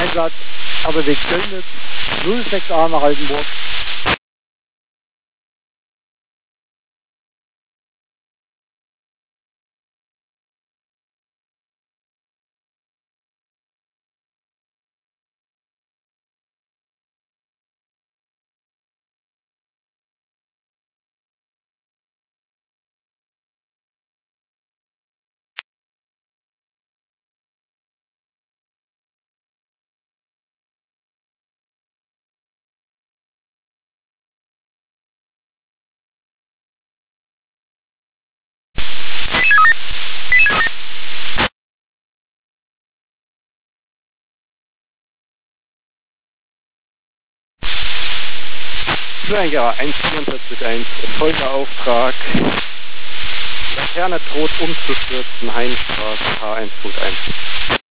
Einsatz RBW Kölnitz 06A nach Altenburg. Fluengerer 1441, Folgeauftrag. Laterne droht umzustürzen, Heimstraße H1.1.